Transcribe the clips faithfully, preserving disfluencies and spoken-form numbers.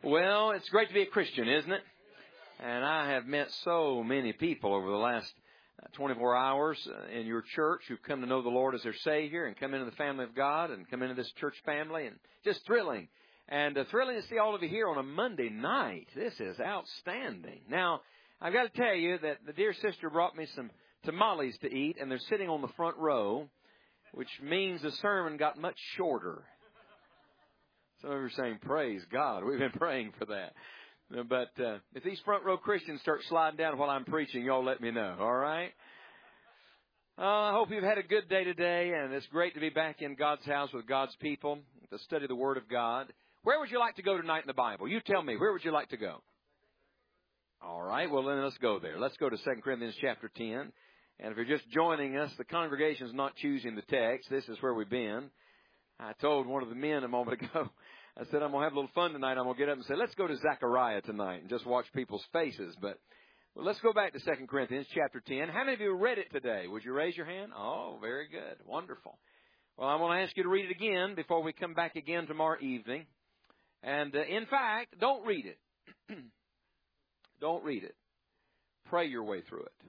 Well, it's great to be a Christian, isn't it? And I have met so many people over the last twenty-four hours in your church who've come to know the Lord as their Savior and come into the family of God and come into this church family, and just thrilling. And uh, thrilling to see all of you here on a Monday night. This is outstanding. Now, I've got to tell you that the dear sister brought me some tamales to eat, and they're sitting on the front row, which means the sermon got much shorter. Some of you are saying, praise God. We've been praying for that. But uh, if these front row Christians start sliding down while I'm preaching, y'all let me know, all right? Uh, I hope you've had a good day today, and it's great to be back in God's house with God's people to study the Word of God. Where would you like to go tonight in the Bible? You tell me. Where would you like to go? All right, well, then let's go there. Let's go to Second Corinthians chapter ten. And if you're just joining us, the congregation's not choosing the text. This is where we've been. I told one of the men a moment ago, I said, I'm going to have a little fun tonight. I'm going to get up and say, let's go to Zechariah tonight and just watch people's faces. But well, let's go back to Second Corinthians chapter ten. How many of you read it today? Would you raise your hand? Oh, very good. Wonderful. Well, I want to ask you to read it again before we come back again tomorrow evening. And uh, in fact, don't read it. Don't read it. Pray your way through it.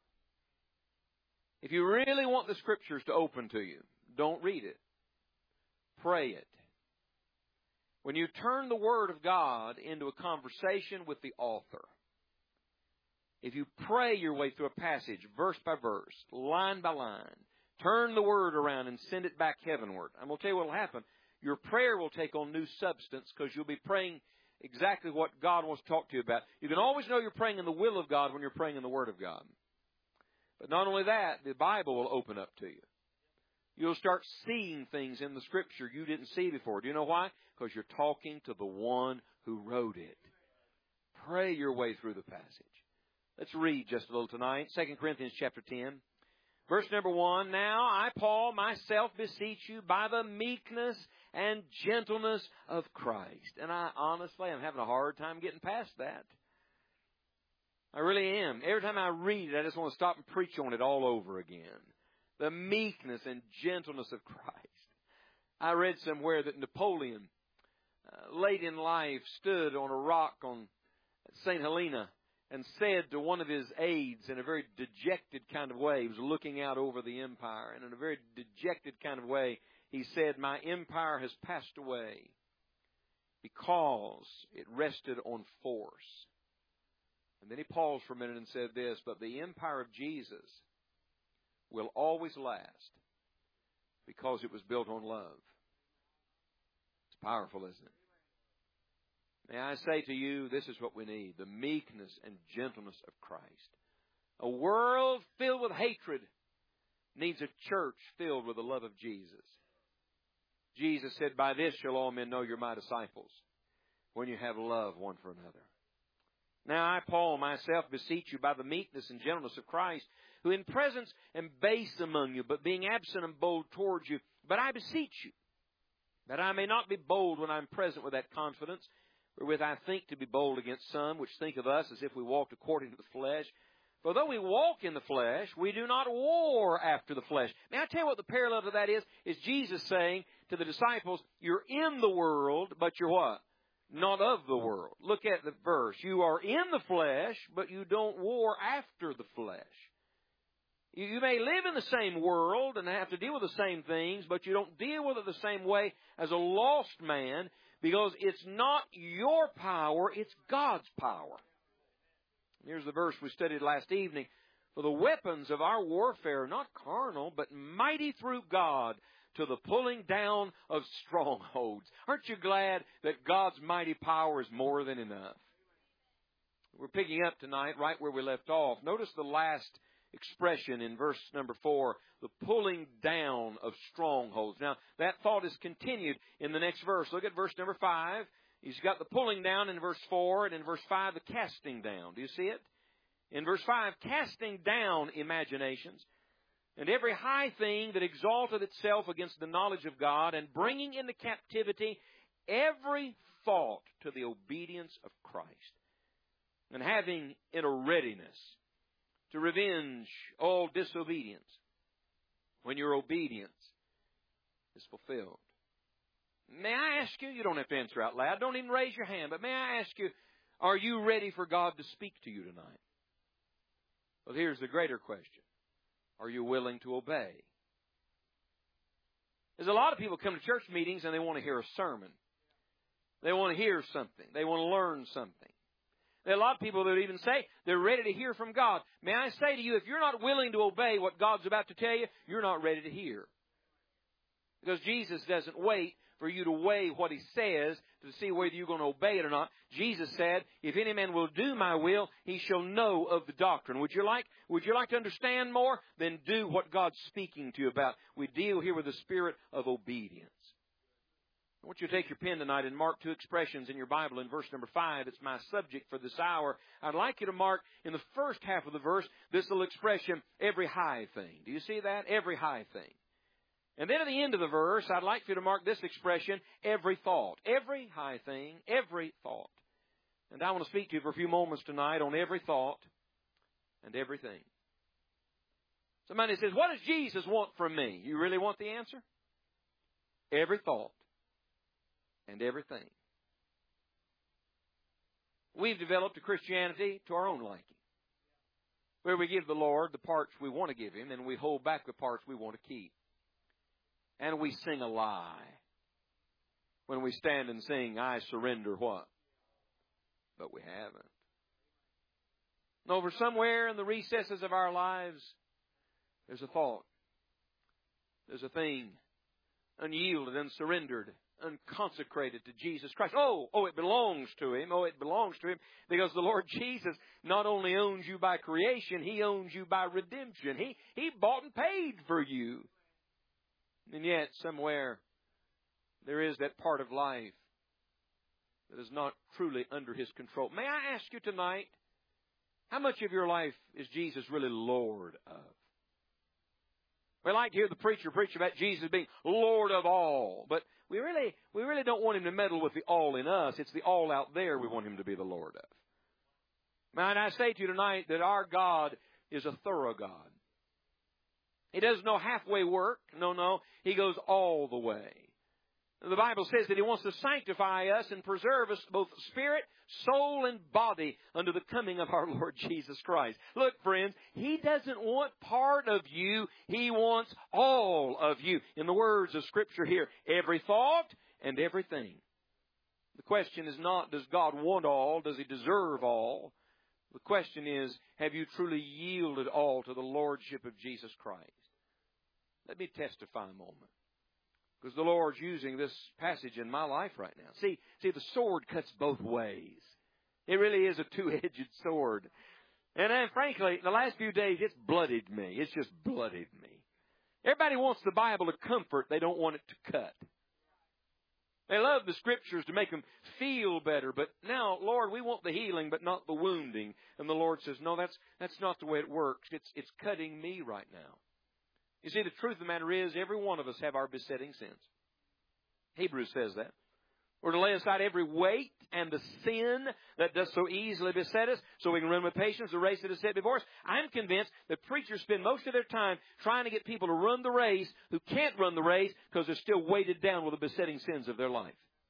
If you really want the Scriptures to open to you, don't read it. Pray it. When you turn the Word of God into a conversation with the author, if you pray your way through a passage, verse by verse, line by line, turn the Word around and send it back heavenward, I'm going to tell you what will happen. Your prayer will take on new substance because you'll be praying exactly what God wants to talk to you about. You can always know you're praying in the will of God when you're praying in the Word of God. But not only that, the Bible will open up to you. You'll start seeing things in the Scripture you didn't see before. Do you know why? Because you're talking to the one who wrote it. Pray your way through the passage. Let's read just a little tonight. Second Corinthians chapter ten. Verse number one. Now I, Paul, myself beseech you by the meekness and gentleness of Christ. And I honestly am having a hard time getting past that. I really am. Every time I read it, I just want to stop and preach on it all over again. The meekness and gentleness of Christ. I read somewhere that Napoleon, uh, late in life, stood on a rock on Saint Helena and said to one of his aides in a very dejected kind of way, he was looking out over the empire, and in a very dejected kind of way, he said, my empire has passed away because it rested on force. And then he paused for a minute and said this, but the empire of Jesus will always last because it was built on love. It's powerful, isn't it? May I say to you, this is what we need, the meekness and gentleness of Christ. A world filled with hatred needs a church filled with the love of Jesus. Jesus said, by this shall all men know you're my disciples, when you have love one for another. Now I, Paul, myself beseech you by the meekness and gentleness of Christ, who in presence am base among you, but being absent am bold towards you. But I beseech you, that I may not be bold when I am present with that confidence, wherewith I think to be bold against some, which think of us as if we walked according to the flesh. For though we walk in the flesh, we do not war after the flesh. May I tell you what the parallel to that is? Is Jesus saying to the disciples, you're in the world, but you're what? Not of the world. Look at the verse. You are in the flesh, but you don't war after the flesh. You may live in the same world and have to deal with the same things, but you don't deal with it the same way as a lost man, because it's not your power, it's God's power. Here's the verse we studied last evening. For the weapons of our warfare are not carnal, but mighty through God to the pulling down of strongholds. Aren't you glad that God's mighty power is more than enough? We're picking up tonight right where we left off. Notice the last expression in verse number four, the pulling down of strongholds. Now, that thought is continued in the next verse. Look at verse number five. He's got the pulling down in verse four, and in verse five, the casting down. Do you see it? In verse five, casting down imaginations, and every high thing that exalteth itself against the knowledge of God, and bringing into captivity every thought to the obedience of Christ, and having in a readiness to revenge all disobedience when your obedience is fulfilled. May I ask you, you don't have to answer out loud, don't even raise your hand, but may I ask you, are you ready for God to speak to you tonight? Well, here's the greater question. Are you willing to obey? There's a lot of people come to church meetings and they want to hear a sermon. They want to hear something. They want to learn something. There are a lot of people that even say they're ready to hear from God. May I say to you, if you're not willing to obey what God's about to tell you, you're not ready to hear. Because Jesus doesn't wait for you to weigh what He says to see whether you're going to obey it or not. Jesus said, if any man will do my will, he shall know of the doctrine. Would you like, would you like to understand more? Then do what God's speaking to you about. We deal here with the spirit of obedience. I want you to take your pen tonight and mark two expressions in your Bible in verse number five. It's my subject for this hour. I'd like you to mark in the first half of the verse this little expression, every high thing. Do you see that? Every high thing. And then at the end of the verse, I'd like for you to mark this expression, every thought. Every high thing, every thought. And I want to speak to you for a few moments tonight on every thought and everything. Somebody says, what does Jesus want from me? You really want the answer? Every thought and everything. We've developed a Christianity to our own liking, where we give the Lord the parts we want to give Him and we hold back the parts we want to keep. And we sing a lie when we stand and sing, I surrender what? But we haven't. And over somewhere in the recesses of our lives, there's a thought. There's a thing unyielded, unsurrendered, unconsecrated to Jesus Christ. Oh, oh, it belongs to Him. Oh, it belongs to Him because the Lord Jesus not only owns you by creation, He owns you by redemption. He, he bought and paid for you. And yet, somewhere, there is that part of life that is not truly under His control. May I ask you tonight, how much of your life is Jesus really Lord of? We like to hear the preacher preach about Jesus being Lord of all, but we really, we really don't want Him to meddle with the all in us. It's the all out there we want Him to be the Lord of. Might I say to you tonight that our God is a thorough God. He does no halfway work. No, no. He goes all the way. The Bible says that He wants to sanctify us and preserve us both spirit, soul, and body unto the coming of our Lord Jesus Christ. Look, friends, He doesn't want part of you. He wants all of you. In the words of Scripture here, every thought and everything. The question is not, does God want all? Does He deserve all? The question is, have you truly yielded all to the Lordship of Jesus Christ? Let me testify a moment. Because the Lord's using this passage in my life right now. See, see, the sword cuts both ways. It really is a two-edged sword. And then, frankly, the last few days, it's blooded me. It's just blooded me. Everybody wants the Bible to comfort. They don't want it to cut. They love the Scriptures to make them feel better. But now, Lord, we want the healing, but not the wounding. And the Lord says, no, that's, that's not the way it works. It's, it's cutting me right now. You see, the truth of the matter is, every one of us have our besetting sins. Hebrews says that. We're to lay aside every weight and the sin that does so easily beset us, so we can run with patience the race that is set before us. I'm convinced that preachers spend most of their time trying to get people to run the race who can't run the race because they're still weighted down with the besetting sins of their life.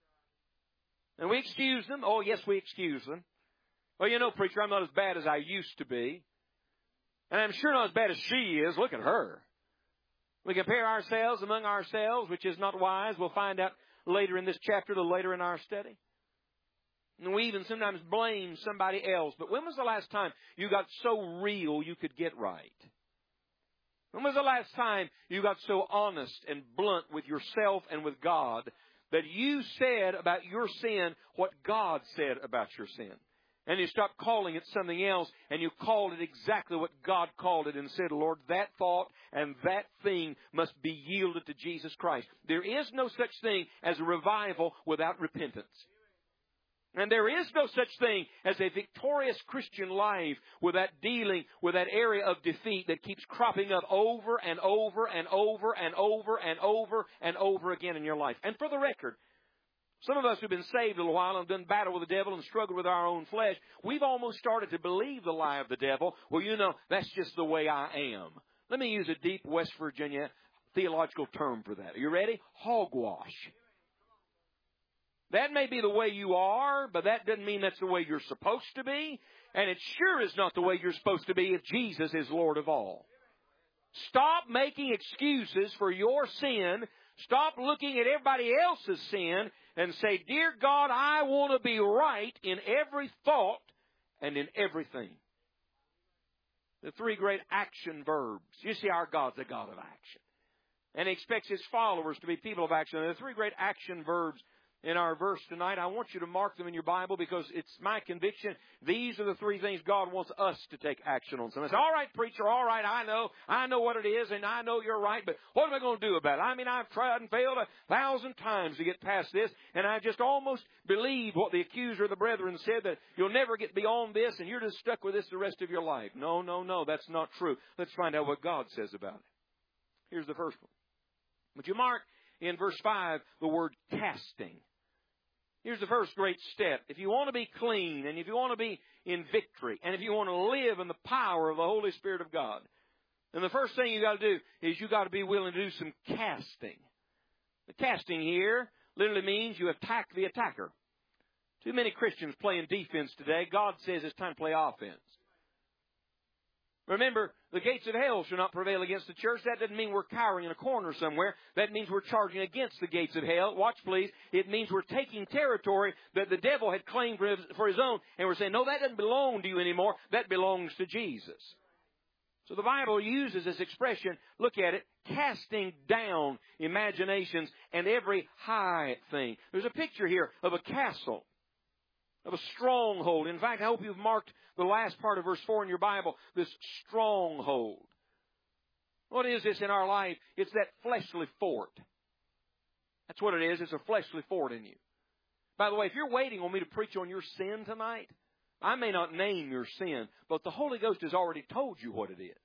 And we excuse them. Oh, yes, we excuse them. Well, you know, preacher, I'm not as bad as I used to be. And I'm sure not as bad as she is. Look at her. We compare ourselves among ourselves, which is not wise. We'll find out later in this chapter, a little later in our study. And we even sometimes blame somebody else. But when was the last time you got so real you could get right? When was the last time you got so honest and blunt with yourself and with God that you said about your sin what God said about your sin? And you stopped calling it something else, and you called it exactly what God called it and said, Lord, that thought and that thing must be yielded to Jesus Christ. There is no such thing as a revival without repentance. And there is no such thing as a victorious Christian life without dealing with that area of defeat that keeps cropping up over and over and over and over and over and over again in your life. And for the record, some of us who've been saved a little while and done battle with the devil and struggled with our own flesh, we've almost started to believe the lie of the devil. Well, you know, that's just the way I am. Let me use a deep West Virginia theological term for that. Are you ready? Hogwash. That may be the way you are, but that doesn't mean that's the way you're supposed to be. And it sure is not the way you're supposed to be if Jesus is Lord of all. Stop making excuses for your sin. Stop looking at everybody else's sin and say, Dear God, I want to be right in every thought and in everything. The three great action verbs. You see, our God's a God of action. And He expects His followers to be people of action. And the three great action verbs in our verse tonight, I want you to mark them in your Bible because it's my conviction. These are the three things God wants us to take action on. So I say, all right, preacher, all right, I know. I know what it is, and I know you're right, but what am I going to do about it? I mean, I've tried and failed a thousand times to get past this, and I just almost believe what the accuser of the brethren said, that you'll never get beyond this, and you're just stuck with this the rest of your life. No, no, no, that's not true. Let's find out what God says about it. Here's the first one. Would you mark in verse five the word casting? Here's the first great step. If you want to be clean, and if you want to be in victory, and if you want to live in the power of the Holy Spirit of God, then the first thing you got to do is you got to be willing to do some casting. The casting here literally means you attack the attacker. Too many Christians playing defense today. God says it's time to play offense. Remember, the gates of hell shall not prevail against the church. That doesn't mean we're cowering in a corner somewhere. That means we're charging against the gates of hell. Watch, please. It means we're taking territory that the devil had claimed for his, for his own. And we're saying, no, that doesn't belong to you anymore. That belongs to Jesus. So the Bible uses this expression, look at it, casting down imaginations and every high thing. There's a picture here of a castle, of a stronghold. In fact, I hope you've marked the last part of verse four in your Bible, this stronghold. What is this in our life? It's that fleshly fort. That's what it is. It's a fleshly fort in you. By the way, if you're waiting on me to preach on your sin tonight, I may not name your sin, but the Holy Ghost has already told you what it is.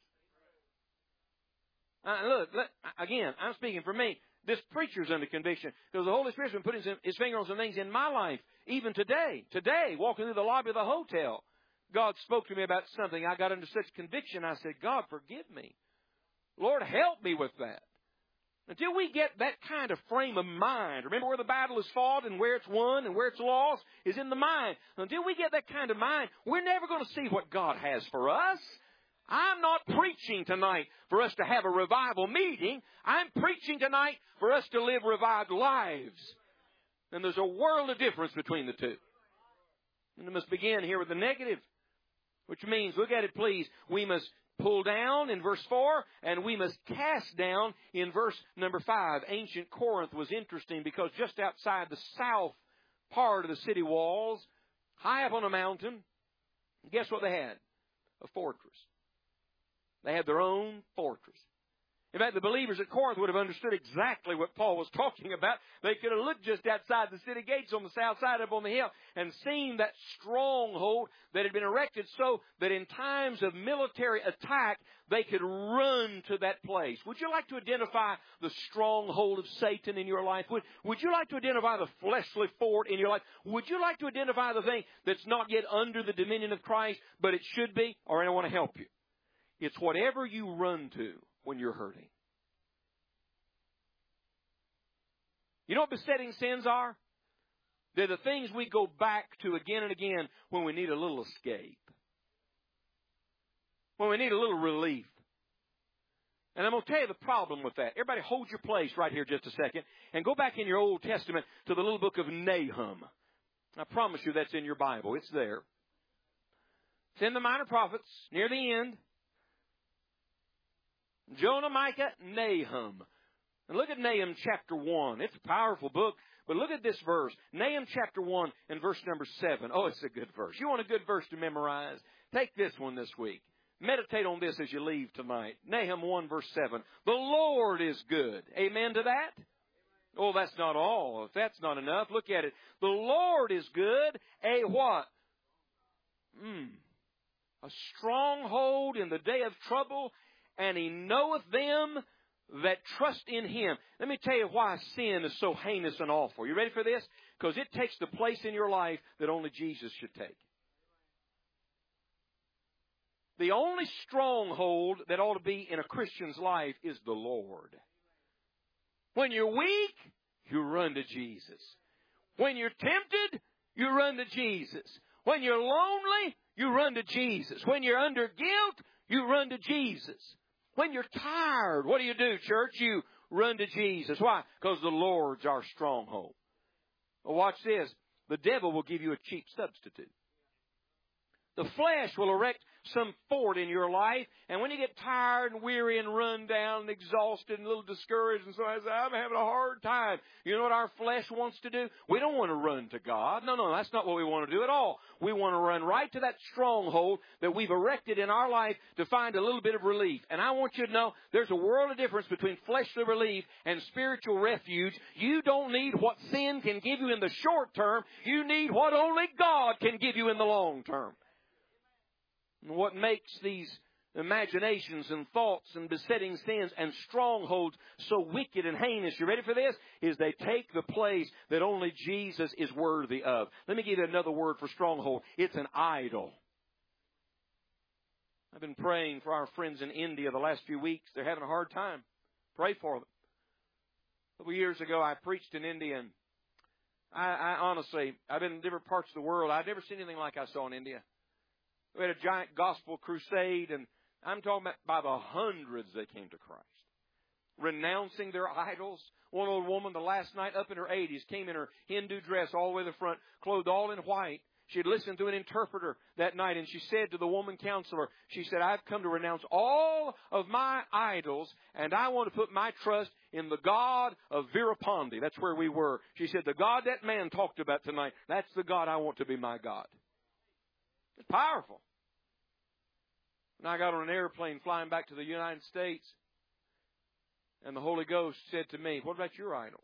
Uh, look, look, again, I'm speaking for me. This preacher's under conviction because the Holy Spirit's been putting his finger on some things in my life, even today. Today, walking through the lobby of the hotel, God spoke to me about something. I got under such conviction, I said, God, forgive me. Lord, help me with that. Until we get that kind of frame of mind, remember where the battle is fought and where it's won and where it's lost is in the mind. Until we get that kind of mind, we're never going to see what God has for us. I'm not preaching tonight for us to have a revival meeting. I'm preaching tonight for us to live revived lives. And there's a world of difference between the two. And we must begin here with the negative, which means, look at it please, we must pull down in verse four, and we must cast down in verse number five. Ancient Corinth was interesting because just outside the south part of the city walls, high up on a mountain, guess what they had? A fortress. They had their own fortress. In fact, the believers at Corinth would have understood exactly what Paul was talking about. They could have looked just outside the city gates on the south side up on the hill and seen that stronghold that had been erected so that in times of military attack, they could run to that place. Would you like to identify the stronghold of Satan in your life? Would, would you like to identify the fleshly fort in your life? Would you like to identify the thing that's not yet under the dominion of Christ, but it should be? Or I want to help you. It's whatever you run to when you're hurting. You know what besetting sins are? They're the things we go back to again and again when we need a little escape. When we need a little relief. And I'm going to tell you the problem with that. Everybody hold your place right here just a second and go back in your Old Testament to the little book of Nahum. I promise you that's in your Bible. It's there. It's in the Minor Prophets near the end. Jonah, Micah, Nahum. And look at Nahum chapter one. It's a powerful book. But look at this verse. Nahum chapter one and verse number seven. Oh, it's a good verse. You want a good verse to memorize? Take this one this week. Meditate on this as you leave tonight. Nahum one verse seven. The Lord is good. Amen to that? Oh, that's not all. If that's not enough, look at it. The Lord is good. A what? Mm, a stronghold in the day of trouble. And He knoweth them that trust in Him. Let me tell you why sin is so heinous and awful. You ready for this? Because it takes the place in your life that only Jesus should take. The only stronghold that ought to be in a Christian's life is the Lord. When you're weak, you run to Jesus. When you're tempted, you run to Jesus. When you're lonely, you run to Jesus. When you're under guilt, you run to Jesus. When you're tired, what do you do, church? You run to Jesus. Why? Because the Lord's our stronghold. Well, watch this. The devil will give you a cheap substitute. The flesh will erect some fort in your life, and when you get tired and weary and run down and exhausted and a little discouraged and so I say, I'm having a hard time. You know what our flesh wants to do? We don't want to run to God. No, no, that's not what we want to do at all. We want to run right to that stronghold that we've erected in our life to find a little bit of relief. And I want you to know there's a world of difference between fleshly relief and spiritual refuge. You don't need what sin can give you in the short term. You need what only God can give you in the long term. And what makes these imaginations and thoughts and besetting sins and strongholds so wicked and heinous, you ready for this? Is they take the place that only Jesus is worthy of. Let me give you another word for stronghold. It's an idol. I've been praying for our friends in India the last few weeks. They're having a hard time. Pray for them. A couple years ago, I preached in India, and I, I honestly, I've been in different parts of the world. I've never seen anything like I saw in India. We had a giant gospel crusade, and I'm talking about by the hundreds that came to Christ. Renouncing their idols. One old woman the last night up in her eighties came in her Hindu dress all the way to the front, clothed all in white. She had listened to an interpreter that night, and she said to the woman counselor, she said, I've come to renounce all of my idols, and I want to put my trust in the God of Virapandi. That's where we were. She said, the God that man talked about tonight, that's the God I want to be my God. It's powerful. And I got on an airplane flying back to the United States, and the Holy Ghost said to me, what about your idols?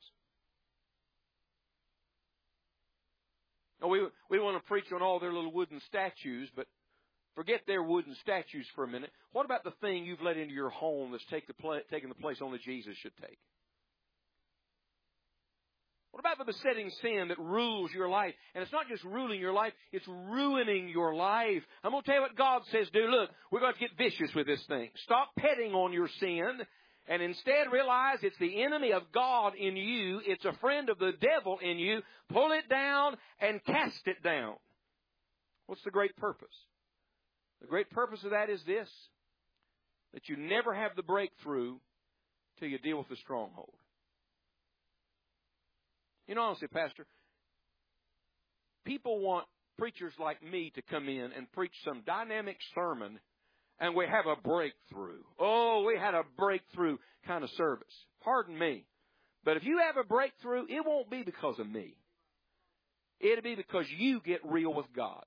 Now, we, we want to preach on all their little wooden statues, but forget their wooden statues for a minute. What about the thing you've let into your home that's take the pla- taking the place only Jesus should take? What about the besetting sin that rules your life? And it's not just ruling your life, it's ruining your life. I'm going to tell you what God says do. Look, we're going to get vicious with this thing. Stop petting on your sin and instead realize it's the enemy of God in you. It's a friend of the devil in you. Pull it down and cast it down. What's the great purpose? The great purpose of that is this, that you never have the breakthrough till you deal with the stronghold. You know, honestly, Pastor, people want preachers like me to come in and preach some dynamic sermon, and we have a breakthrough. Oh, we had a breakthrough kind of service. Pardon me. But if you have a breakthrough, it won't be because of me. It'll be because you get real with God.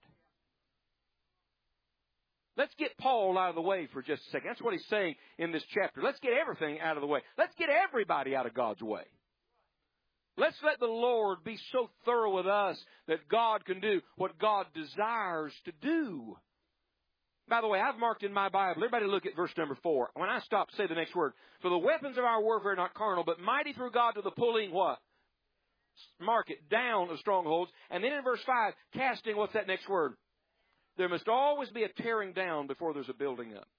Let's get Paul out of the way for just a second. That's what he's saying in this chapter. Let's get everything out of the way. Let's get everybody out of God's way. Let's let the Lord be so thorough with us that God can do what God desires to do. By the way, I've marked in my Bible, everybody look at verse number four. When I stop, say the next word. For the weapons of our warfare are not carnal, but mighty through God to the pulling what? Mark it, down of strongholds. And then in verse five, casting, what's that next word? There must always be a tearing down before there's a building up.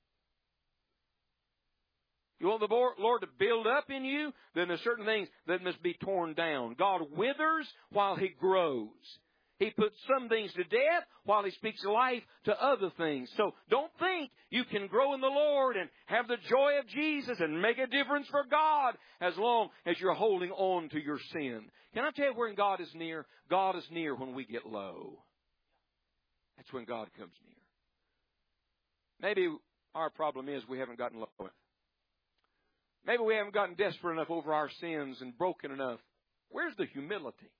You want the Lord to build up in you? Then there's certain things that must be torn down. God withers while He grows. He puts some things to death while He speaks life to other things. So don't think you can grow in the Lord and have the joy of Jesus and make a difference for God as long as you're holding on to your sin. Can I tell you when God is near? God is near when we get low. That's when God comes near. Maybe our problem is we haven't gotten low enough. Maybe we haven't gotten desperate enough over our sins and broken enough. Where's the humility?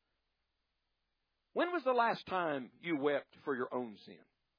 When was the last time you wept for your own sin?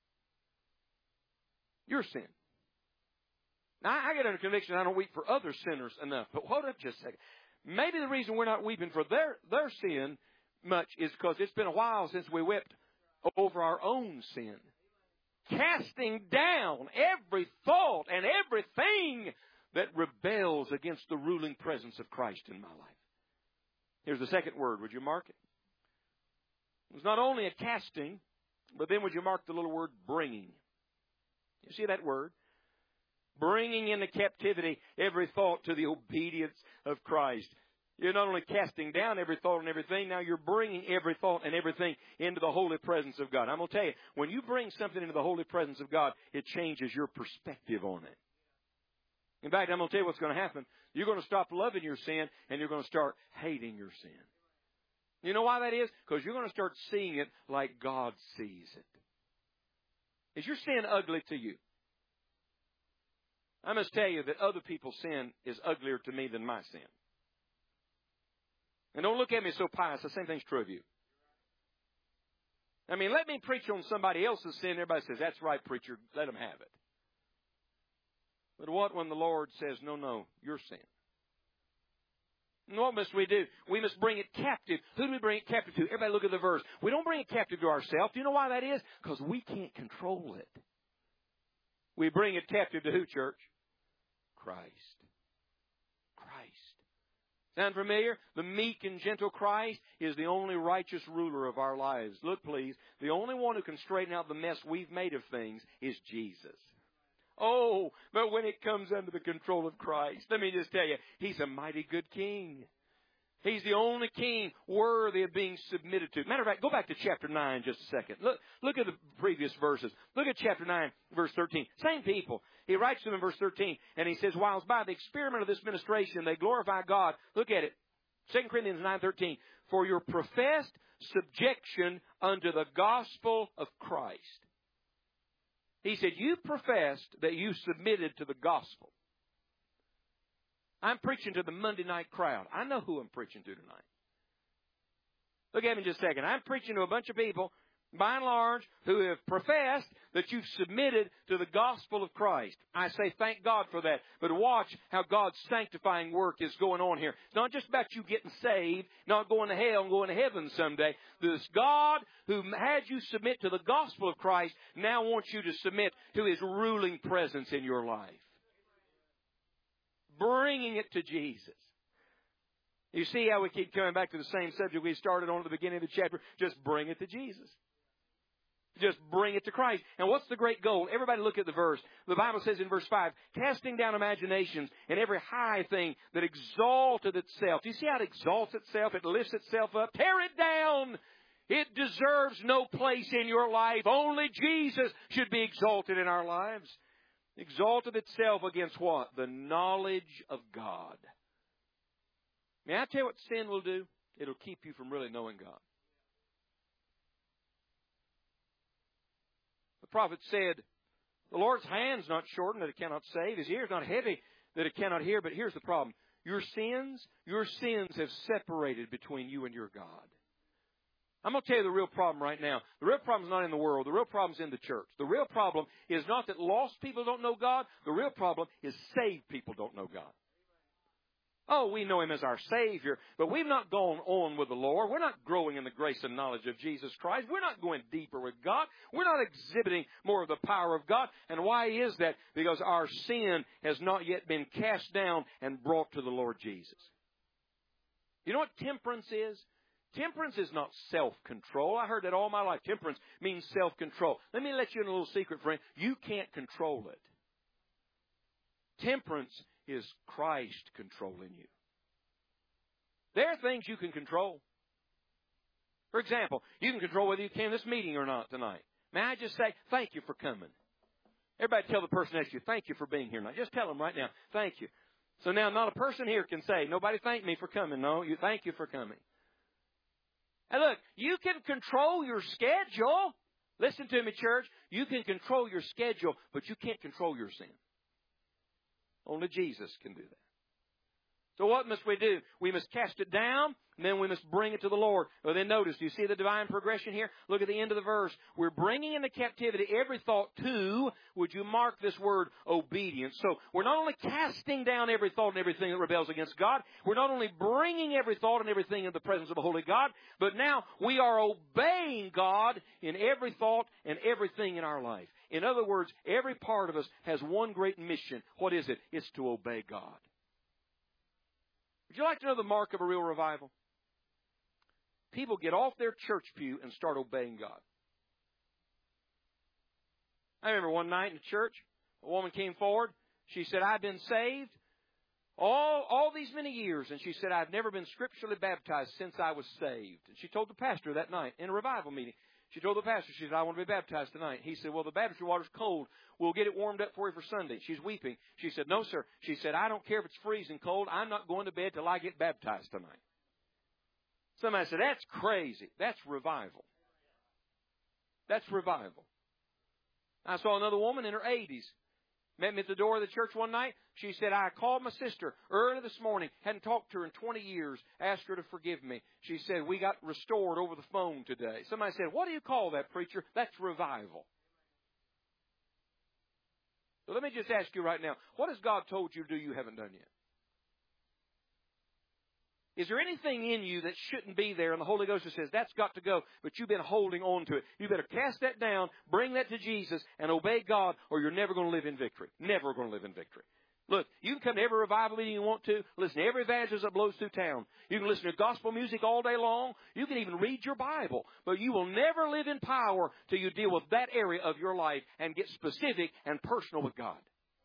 Your sin. Now, I get under conviction I don't weep for other sinners enough. But hold up just a second. Maybe the reason we're not weeping for their, their sin much is because it's been a while since we wept over our own sin. Casting down every thought and everything that rebels against the ruling presence of Christ in my life. Here's the second word. Would you mark it? It's not only a casting, but then would you mark the little word bringing? You see that word? Bringing into captivity every thought to the obedience of Christ. You're not only casting down every thought and everything, now you're bringing every thought and everything into the holy presence of God. I'm going to tell you, when you bring something into the holy presence of God, it changes your perspective on it. In fact, I'm going to tell you what's going to happen. You're going to stop loving your sin, and you're going to start hating your sin. You know why that is? Because you're going to start seeing it like God sees it. Is your sin ugly to you? I must tell you that other people's sin is uglier to me than my sin. And don't look at me so pious. The same thing's true of you. I mean, let me preach on somebody else's sin. Everybody says, that's right, preacher. Let them have it. But what when the Lord says, no, no, your sin? And what must we do? We must bring it captive. Who do we bring it captive to? Everybody look at the verse. We don't bring it captive to ourselves. Do you know why that is? Because we can't control it. We bring it captive to who, church? Christ. Christ. Sound familiar? The meek and gentle Christ is the only righteous ruler of our lives. Look, please. The only one who can straighten out the mess we've made of things is Jesus. Oh, but when it comes under the control of Christ, let me just tell you, He's a mighty good King. He's the only King worthy of being submitted to. Matter of fact, go back to chapter nine just a second. Look, look at the previous verses. Look at chapter nine, verse thirteen. Same people. He writes to them in verse thirteen, and he says, whilst by the experiment of this ministration they glorify God. Look at it. Second Corinthians nine thirteen. For your professed subjection unto the gospel of Christ. He said, you professed that you submitted to the gospel. I'm preaching to the Monday night crowd. I know who I'm preaching to tonight. Look at me just a second. I'm preaching to a bunch of people, by and large, who have professed that you've submitted to the gospel of Christ. I say thank God for that. But watch how God's sanctifying work is going on here. It's not just about you getting saved, not going to hell and going to heaven someday. This God who had you submit to the gospel of Christ now wants you to submit to His ruling presence in your life. Bringing it to Jesus. You see how we keep coming back to the same subject we started on at the beginning of the chapter? Just bring it to Jesus. Just bring it to Christ. And what's the great goal? Everybody look at the verse. The Bible says in verse five, casting down imaginations and every high thing that exalted itself. Do you see how it exalts itself? It lifts itself up. Tear it down. It deserves no place in your life. Only Jesus should be exalted in our lives. Exalted itself against what? The knowledge of God. May I tell you what sin will do? It'll keep you from really knowing God. The prophet said, the Lord's hand's not shortened that it cannot save. His ear's not heavy that it cannot hear. But here's the problem. Your sins, your sins have separated between you and your God. I'm going to tell you the real problem right now. The real problem is not in the world. The real problem is in the church. The real problem is not that lost people don't know God. The real problem is saved people don't know God. Oh, we know Him as our Savior, but we've not gone on with the Lord. We're not growing in the grace and knowledge of Jesus Christ. We're not going deeper with God. We're not exhibiting more of the power of God. And why is that? Because our sin has not yet been cast down and brought to the Lord Jesus. You know what temperance is? Temperance is not self-control. I heard that all my life. Temperance means self-control. Let me let you in a little secret, friend. You can't control it. Temperance is Christ controlling you. There are things you can control. For example, you can control whether you came to this meeting or not tonight. May I just say, thank you for coming. Everybody tell the person next to you, thank you for being here tonight. Just tell them right now, thank you. So now not a person here can say, nobody thanked me for coming. No, you thank you for coming. And look, you can control your schedule. Listen to me, church. You can control your schedule, but you can't control your sin. Only Jesus can do that. So what must we do? We must cast it down, and then we must bring it to the Lord. Well, then notice, do you see the divine progression here? Look at the end of the verse. We're bringing into captivity every thought to, would you mark this word, obedience. So we're not only casting down every thought and everything that rebels against God, we're not only bringing every thought and everything in the presence of a holy God, but now we are obeying God in every thought and everything in our life. In other words, every part of us has one great mission. What is it? It's to obey God. Would you like to know the mark of a real revival? People get off their church pew and start obeying God. I remember one night in church, a woman came forward. She said, I've been saved. All, all these many years. And she said, I've never been scripturally baptized since I was saved. And she told the pastor that night in a revival meeting. She told the pastor, she said, I want to be baptized tonight. He said, well, the baptistry water's cold. We'll get it warmed up for you for Sunday. She's weeping. She said, no, sir. She said, I don't care if it's freezing cold. I'm not going to bed till I get baptized tonight. Somebody said, that's crazy. That's revival. That's revival. I saw another woman in her eighties. Met me at the door of the church one night. She said, I called my sister early this morning. Hadn't talked to her in twenty years. Asked her to forgive me. She said, we got restored over the phone today. Somebody said, what do you call that, preacher? That's revival. So let me just ask you right now, what has God told you to do you haven't done yet? Is there anything in you that shouldn't be there? And the Holy Ghost says, that's got to go, but you've been holding on to it. You better cast that down, bring that to Jesus, and obey God, or you're never going to live in victory. Never going to live in victory. Look, you can come to every revival meeting you want to, listen to every evangelist that blows through town. You can listen to gospel music all day long. You can even read your Bible. But you will never live in power till you deal with that area of your life and get specific and personal with God.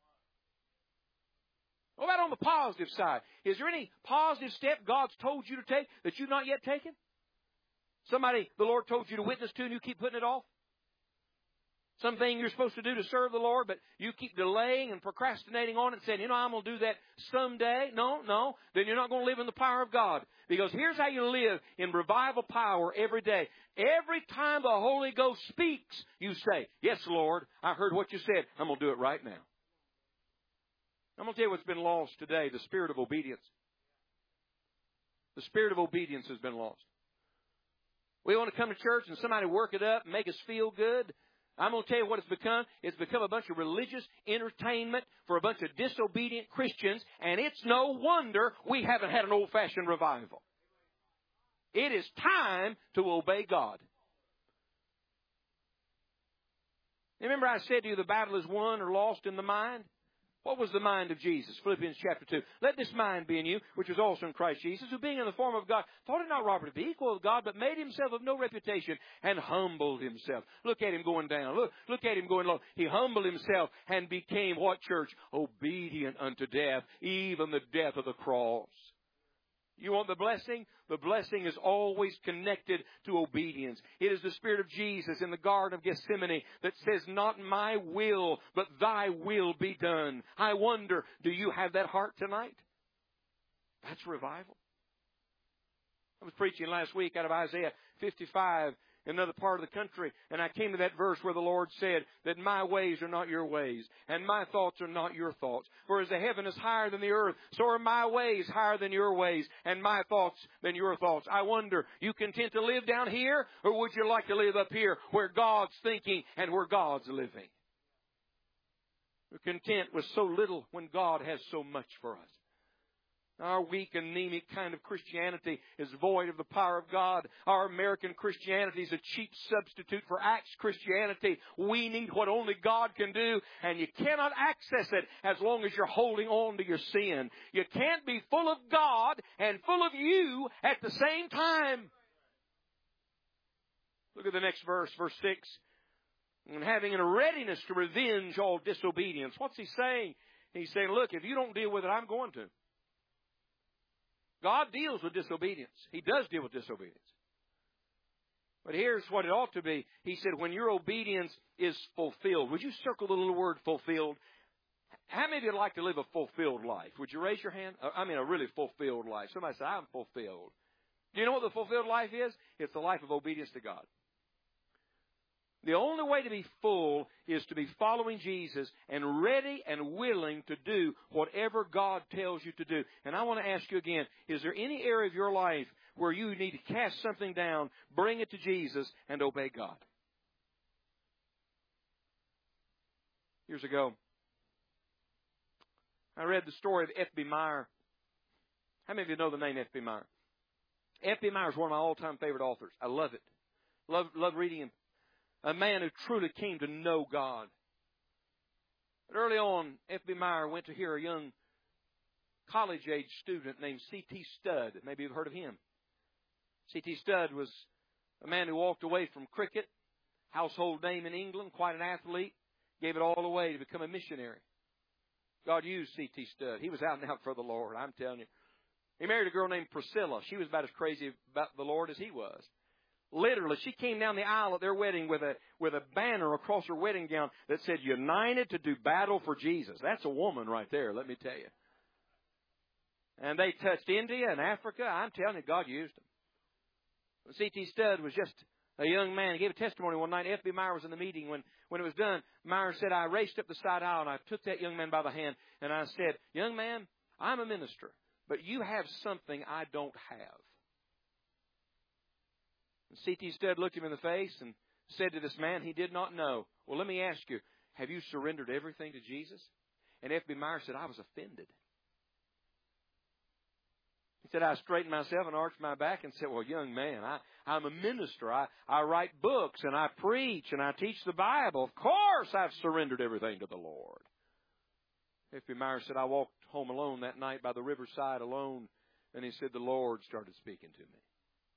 What about on the positive side? Is there any positive step God's told you to take that you've not yet taken? Somebody the Lord told you to witness to and you keep putting it off? Something you're supposed to do to serve the Lord, but you keep delaying and procrastinating on it and saying, you know, I'm going to do that someday. No, no. Then you're not going to live in the power of God. Because here's how you live in revival power every day. Every time the Holy Ghost speaks, you say, yes, Lord, I heard what you said. I'm going to do it right now. I'm going to tell you what's been lost today, the spirit of obedience. The spirit of obedience has been lost. We want to come to church and somebody work it up and make us feel good. I'm going to tell you what it's become. It's become a bunch of religious entertainment for a bunch of disobedient Christians, and it's no wonder we haven't had an old-fashioned revival. It is time to obey God. Remember I said to you the battle is won or lost in the mind? What was the mind of Jesus? Philippians chapter two. Let this mind be in you, which was also in Christ Jesus, who being in the form of God, thought it not robbery to be equal with God, but made himself of no reputation and humbled himself. Look at him going down. Look, look at him going low. He humbled himself and became what, church? Obedient unto death, even the death of the cross. You want the blessing? The blessing is always connected to obedience. It is the Spirit of Jesus in the Garden of Gethsemane that says, not my will, but thy will be done. I wonder, do you have that heart tonight? That's revival. I was preaching last week out of Isaiah fifty-five in another part of the country, and I came to that verse where the Lord said that my ways are not your ways, and my thoughts are not your thoughts. For as the heaven is higher than the earth, so are my ways higher than your ways, and my thoughts than your thoughts. I wonder, you content to live down here, or would you like to live up here where God's thinking and where God's living? We're content with so little when God has so much for us. Our weak, anemic kind of Christianity is void of the power of God. Our American Christianity is a cheap substitute for Acts Christianity. We need what only God can do, and you cannot access it as long as you're holding on to your sin. You can't be full of God and full of you at the same time. Look at the next verse, verse six. And having a readiness to revenge all disobedience. What's he saying? He's saying, look, if you don't deal with it, I'm going to. God deals with disobedience. He does deal with disobedience. But here's what it ought to be. He said, when your obedience is fulfilled. Would you circle the little word fulfilled? How many of you would like to live a fulfilled life? Would you raise your hand? I mean, a really fulfilled life. Somebody say, I'm fulfilled. Do you know what the fulfilled life is? It's the life of obedience to God. The only way to be full is to be following Jesus and ready and willing to do whatever God tells you to do. And I want to ask you again, is there any area of your life where you need to cast something down, bring it to Jesus, and obey God? Years ago, I read the story of F B Meyer. How many of you know the name F B Meyer? F B Meyer is one of my all-time favorite authors. I love it. Love, love reading him. A man who truly came to know God. But early on, F B Meyer went to hear a young college-age student named C T Studd. Maybe you've heard of him. C T Studd was a man who walked away from cricket, household name in England, quite an athlete, gave it all away to become a missionary. God used C T Studd. He was out and out for the Lord, I'm telling you. He married a girl named Priscilla. She was about as crazy about the Lord as he was. Literally, she came down the aisle at their wedding with a with a banner across her wedding gown that said, "United to do battle for Jesus." That's a woman right there, let me tell you. And they touched India and Africa. I'm telling you, God used them. C T Studd was just a young man. He gave a testimony one night. F B Meyer was in the meeting. When, when it was done, Meyer said, I raced up the side aisle and I took that young man by the hand and I said, "Young man, I'm a minister, but you have something I don't have." And C T Studd looked him in the face and said to this man he did not know, "Well, let me ask you, have you surrendered everything to Jesus?" And F B Meyer said, "I was offended." He said, I straightened myself and arched my back and said, "Well, young man, I, I'm a minister. I, I write books and I preach and I teach the Bible. Of course I've surrendered everything to the Lord." F B Meyer said, "I walked home alone that night by the riverside alone." And he said, the Lord started speaking to me.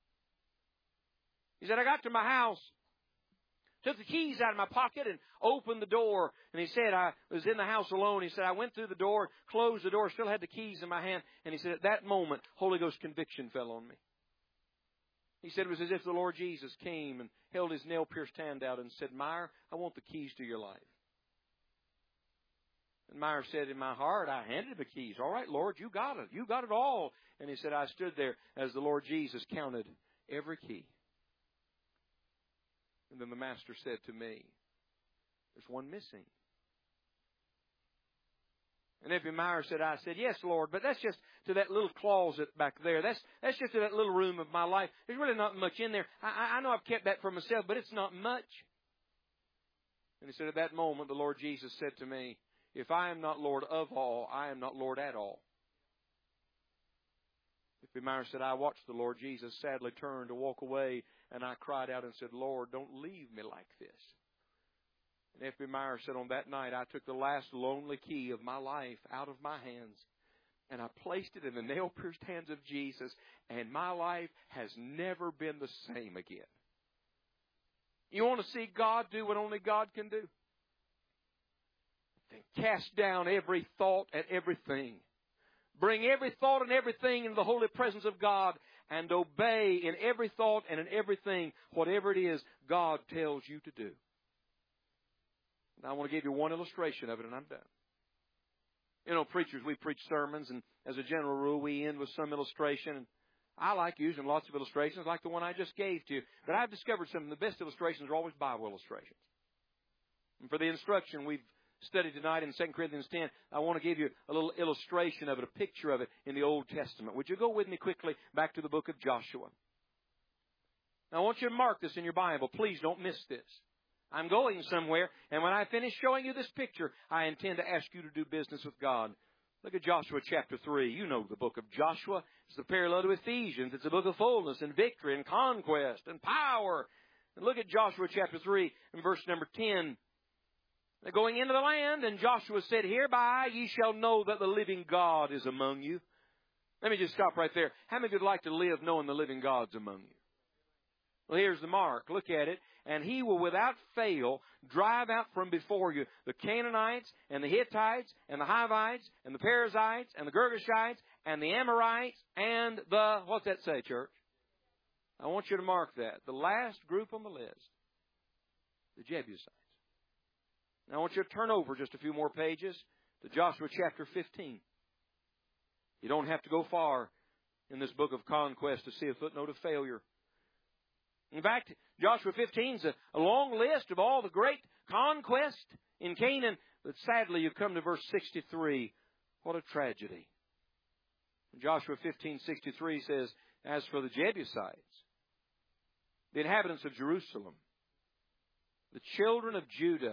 He said, I got to my house, took the keys out of my pocket and opened the door. And he said, I was in the house alone. He said, I went through the door, closed the door, still had the keys in my hand. And he said, at that moment, Holy Ghost conviction fell on me. He said, it was as if the Lord Jesus came and held his nail-pierced hand out and said, Meyer, I want the keys to your life. And Meyer said, in my heart, I handed him the keys. All right, Lord, you got it. You got it all. And he said, I stood there as the Lord Jesus counted every key. And then the master said to me, there's one missing. And F B Meyer said, I said, yes, Lord, but that's just to that little closet back there. That's that's just to that little room of my life. There's really not much in there. I, I know I've kept that for myself, but it's not much. And he said, at that moment, the Lord Jesus said to me, if I am not Lord of all, I am not Lord at all. F B Meyer said, I watched the Lord Jesus sadly turn to walk away, and I cried out and said, Lord, don't leave me like this. And F B Meyer said, on that night, I took the last lonely key of my life out of my hands, and I placed it in the nail-pierced hands of Jesus, and my life has never been the same again. You want to see God do what only God can do? Then cast down every thought and everything. Bring every thought and everything into the holy presence of God and obey in every thought and in everything whatever it is God tells you to do. Now I want to give you one illustration of it and I'm done. You know, preachers, we preach sermons and as a general rule we end with some illustration. And I like using lots of illustrations like the one I just gave to you. But I've discovered some of the best illustrations are always Bible illustrations. And for the instruction we've studied tonight in Second Corinthians ten, I want to give you a little illustration of it, a picture of it in the Old Testament. Would you go with me quickly back to the book of Joshua? Now I want you to mark this in your Bible. Please don't miss this. I'm going somewhere, and when I finish showing you this picture, I intend to ask you to do business with God. Look at Joshua chapter three. You know the book of Joshua. It's the parallel to Ephesians. It's a book of fullness and victory and conquest and power. And look at Joshua chapter three and verse number ten. They're going into the land, and Joshua said, hereby ye shall know that the living God is among you. Let me just stop right there. How many would like to live knowing the living God's among you? Well, here's the mark. Look at it. And he will without fail drive out from before you the Canaanites and the Hittites and the Hivites and the Perizzites and the Girgashites and the Amorites and the, what's that say, church? I want you to mark that. The last group on the list, the Jebusites. Now I want you to turn over just a few more pages to Joshua chapter fifteen. You don't have to go far in this book of conquest to see a footnote of failure. In fact, Joshua fifteen is a, a long list of all the great conquest in Canaan. But sadly, you come to verse sixty-three. What a tragedy. Joshua fifteen sixty-three says, as for the Jebusites, the inhabitants of Jerusalem, the children of Judah,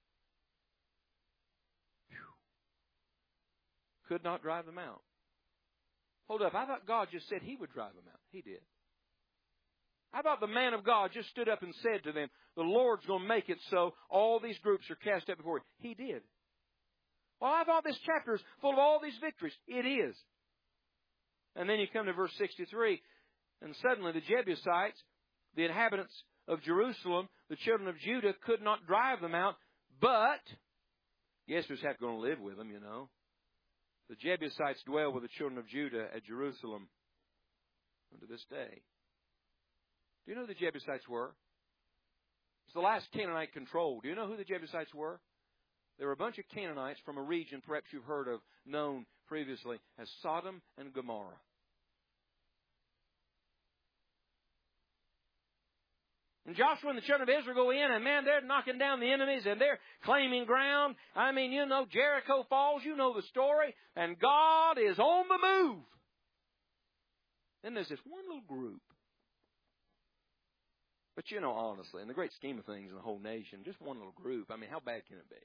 could not drive them out. Hold up, I thought God just said He would drive them out. He did. I thought the man of God just stood up and said to them, the Lord's going to make it so all these groups are cast out before Him. He did. Well, I thought this chapter is full of all these victories. It is. And then you come to verse sixty-three, and suddenly the Jebusites, the inhabitants of Jerusalem, the children of Judah, could not drive them out, but guess who's going to live with them, you know? The Jebusites dwell with the children of Judah at Jerusalem unto this day. Do you know who the Jebusites were? It's the last Canaanite control. Do you know who the Jebusites were? They were a bunch of Canaanites from a region perhaps you've heard of, known previously as Sodom and Gomorrah. And Joshua and the children of Israel go in, and man, they're knocking down the enemies, and they're claiming ground. I mean, you know, Jericho falls, you know the story, and God is on the move. Then there's this one little group. But you know, honestly, in the great scheme of things in the whole nation, just one little group, I mean, how bad can it be?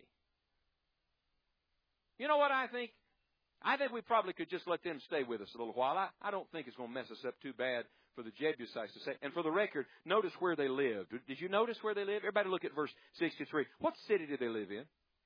You know what I think? I think we probably could just let them stay with us a little while. I, I don't think it's going to mess us up too bad for the Jebusites to say. And for the record, notice where they lived. Did you notice where they lived? Everybody look at verse sixty-three. What city did they live in?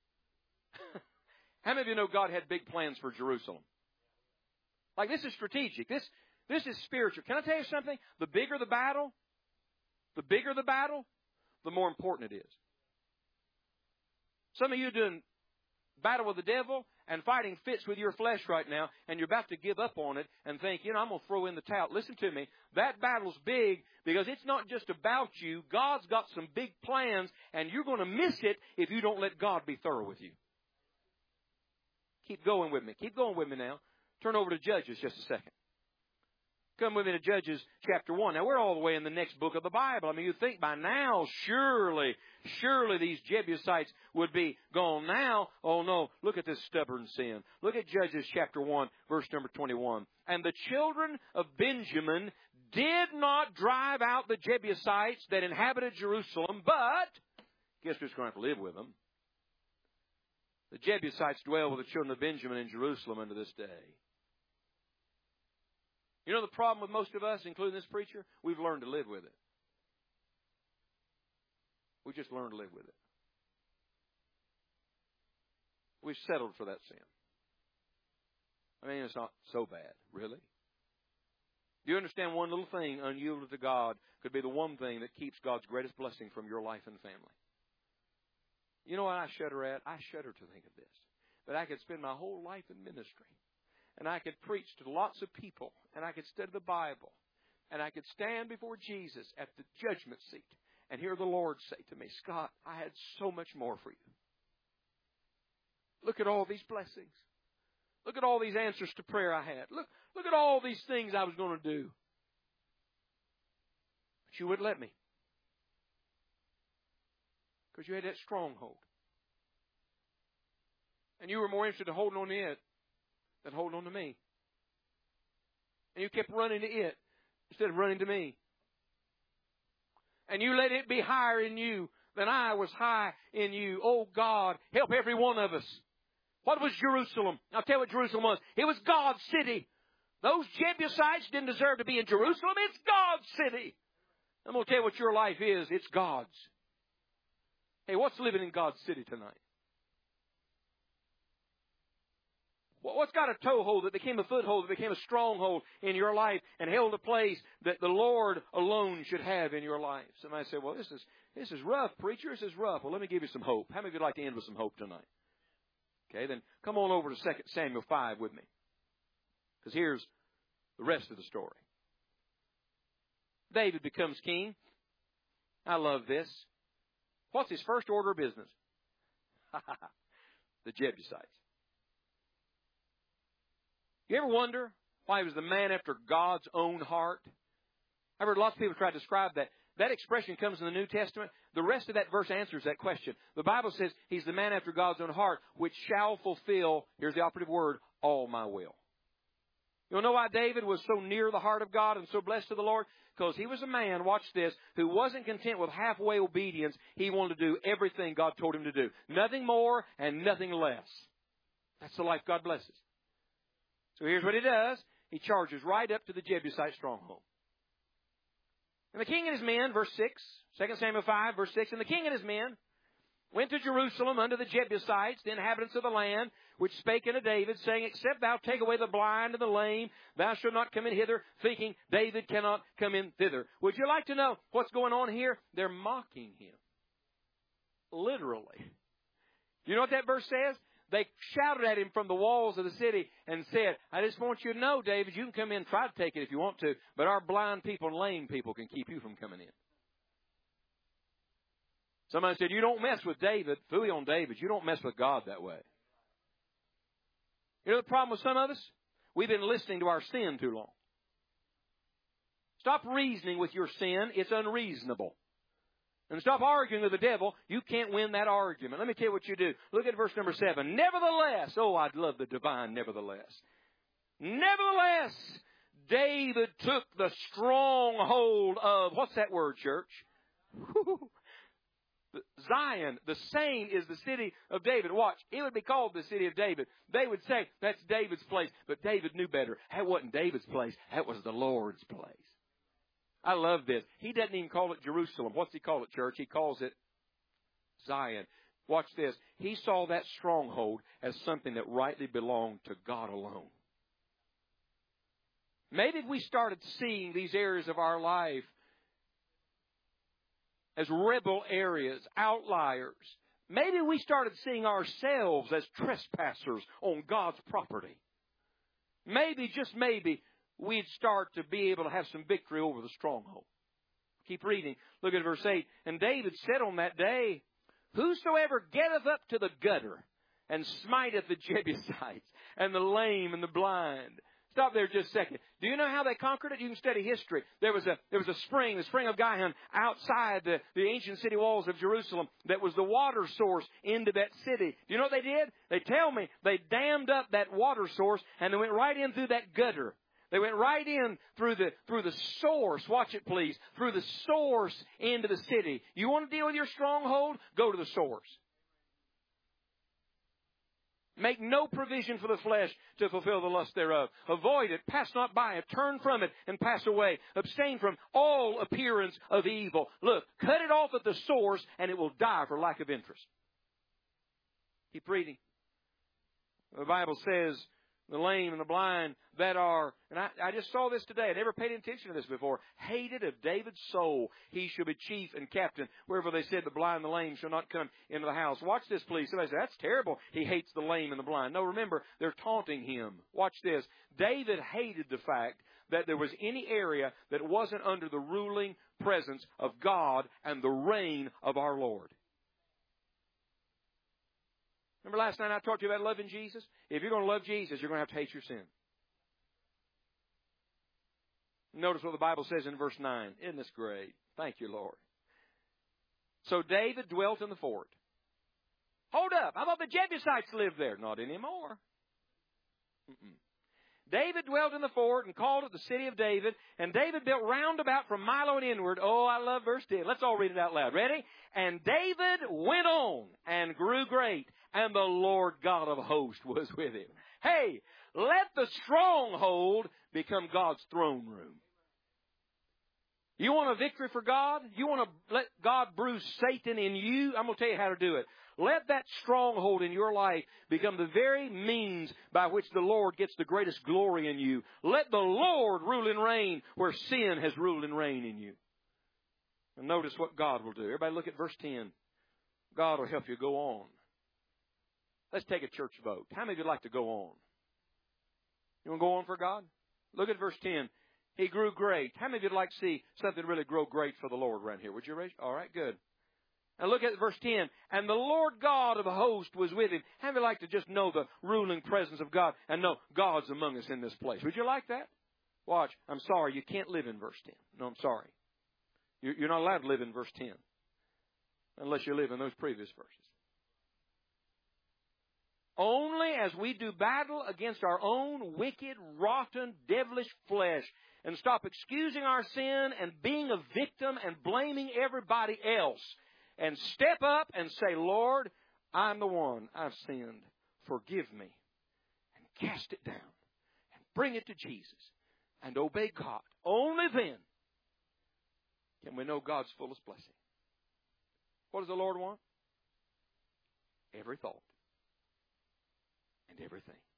How many of you know God had big plans for Jerusalem? Like, this is strategic. This, this is spiritual. Can I tell you something? The bigger the battle, the bigger the battle, the more important it is. Some of you are doing battle with the devil and fighting fits with your flesh right now, and you're about to give up on it and think, you know, I'm going to throw in the towel. Listen to me. That battle's big because it's not just about you. God's got some big plans, and you're going to miss it if you don't let God be thorough with you. Keep going with me. Keep going with me now. Turn over to Judges just a second. Come with me to Judges chapter one. Now, we're all the way in the next book of the Bible. I mean, you think by now, surely, surely these Jebusites would be gone now. Oh, no. Look at this stubborn sin. Look at Judges chapter one, verse number twenty-one. And the children of Benjamin did not drive out the Jebusites that inhabited Jerusalem, but guess who's going to have to live with them? The Jebusites dwell with the children of Benjamin in Jerusalem unto this day. You know the problem with most of us, including this preacher? We've learned to live with it. We just learned to live with it. We've settled for that sin. I mean, it's not so bad, really. Do you understand one little thing unyielded to God could be the one thing that keeps God's greatest blessing from your life and family? You know what I shudder at? I shudder to think of this. That I could spend my whole life in ministry. And I could preach to lots of people. And I could study the Bible. And I could stand before Jesus at the judgment seat. And hear the Lord say to me, Scott, I had so much more for you. Look at all these blessings. Look at all these answers to prayer I had. Look, look at all these things I was going to do. But you wouldn't let me. Because you had that stronghold. And you were more interested in holding on to it than holding on to me. And you kept running to it instead of running to me. And you let it be higher in you than I was high in you. Oh God, help every one of us. What was Jerusalem? I'll tell you what Jerusalem was. It was God's city. Those Jebusites didn't deserve to be in Jerusalem. It's God's city. I'm going to tell you what your life is. It's God's. Hey, what's living in God's city tonight? What's got a toehold that became a foothold, that became a stronghold in your life and held a place that the Lord alone should have in your life? Somebody say, well, this is this is rough, preacher. This is rough. Well, let me give you some hope. How many of you would like to end with some hope tonight? Okay, then come on over to Second Samuel five with me. Because here's the rest of the story. David becomes king. I love this. What's his first order of business? The Jebusites. You ever wonder why he was the man after God's own heart? I've heard lots of people try to describe that. That expression comes in the New Testament. The rest of that verse answers that question. The Bible says he's the man after God's own heart, which shall fulfill, here's the operative word, all my will. You know why David was so near the heart of God and so blessed to the Lord? Because he was a man, watch this, who wasn't content with halfway obedience. He wanted to do everything God told him to do. Nothing more and nothing less. That's the life God blesses. So here's what he does. He charges right up to the Jebusite stronghold. And the king and his men, verse six, Second Samuel five, verse six, and the king and his men went to Jerusalem unto the Jebusites, the inhabitants of the land, which spake unto David, saying, except thou take away the blind and the lame, thou shalt not come in hither, thinking David cannot come in thither. Would you like to know what's going on here? They're mocking him. Literally. You know what that verse says? They shouted at him from the walls of the city and said, I just want you to know, David, you can come in and try to take it if you want to, but our blind people and lame people can keep you from coming in. Somebody said, you don't mess with David. Fooey on David. You don't mess with God that way. You know the problem with some of us? We've been listening to our sin too long. Stop reasoning with your sin. It's unreasonable. And stop arguing with the devil. You can't win that argument. Let me tell you what you do. Look at verse number seven. Nevertheless. Oh, I'd love the divine nevertheless. Nevertheless, David took the stronghold of, what's that word, church? Zion, the same is the city of David. Watch, it would be called the city of David. They would say, that's David's place. But David knew better. That wasn't David's place. That was the Lord's place. I love this. He doesn't even call it Jerusalem. What's he call it, church? He calls it Zion. Watch this. He saw that stronghold as something that rightly belonged to God alone. Maybe if we started seeing these areas of our life as rebel areas, outliers, maybe we started seeing ourselves as trespassers on God's property. Maybe, just maybe, we'd start to be able to have some victory over the stronghold. Keep reading. Look at verse eight. And David said on that day, whosoever getteth up to the gutter and smiteth the Jebusites and the lame and the blind. Stop there just a second. Do you know how they conquered it? You can study history. There was a there was a spring, the spring of Gihon, outside the, the ancient city walls of Jerusalem that was the water source into that city. Do you know what they did? They tell me they dammed up that water source and they went right in through that gutter. They went right in through the through the source. Watch it, please. Through the source into the city. You want to deal with your stronghold? Go to the source. Make no provision for the flesh to fulfill the lust thereof. Avoid it. Pass not by it. Turn from it and pass away. Abstain from all appearance of evil. Look, cut it off at the source and it will die for lack of interest. Keep reading. The Bible says, the lame and the blind that are, and I, I just saw this today. I never paid attention to this before. Hated of David's soul, he shall be chief and captain. Wherever they said the blind and the lame shall not come into the house. Watch this, please. Somebody said, that's terrible. He hates the lame and the blind. No, remember, they're taunting him. Watch this. David hated the fact that there was any area that wasn't under the ruling presence of God and the reign of our Lord. Remember last night I talked to you about loving Jesus? If you're going to love Jesus, you're going to have to hate your sin. Notice what the Bible says in verse nine. Isn't this great? Thank you, Lord. So David dwelt in the fort. Hold up. I thought the Jebusites lived there. Not anymore. Mm-mm. David dwelt in the fort and called it the city of David. And David built round about from Milo and inward. Oh, I love verse ten. Let's all read it out loud. Ready? And David went on and grew great. And the Lord God of hosts was with him. Hey, let the stronghold become God's throne room. You want a victory for God? You want to let God bruise Satan in you? I'm going to tell you how to do it. Let that stronghold in your life become the very means by which the Lord gets the greatest glory in you. Let the Lord rule and reign where sin has ruled and reigned in you. And notice what God will do. Everybody look at verse ten. God will help you go on. Let's take a church vote. How many of you like to go on? You want to go on for God? Look at verse ten. He grew great. How many of you would like to see something really grow great for the Lord around here? Would you raise? All right, good. And look at verse ten. And the Lord God of the host was with him. How many would like to just know the ruling presence of God and know God's among us in this place? Would you like that? Watch. I'm sorry, you can't live in verse ten. No, I'm sorry. You're not allowed to live in verse ten unless you live in those previous verses. Only as we do battle against our own wicked, rotten, devilish flesh and stop excusing our sin and being a victim and blaming everybody else and step up and say, Lord, I'm the one. I've sinned. Forgive me. And cast it down and bring it to Jesus and obey God. Only then can we know God's fullest blessing. What does the Lord want? Every thought. And everything.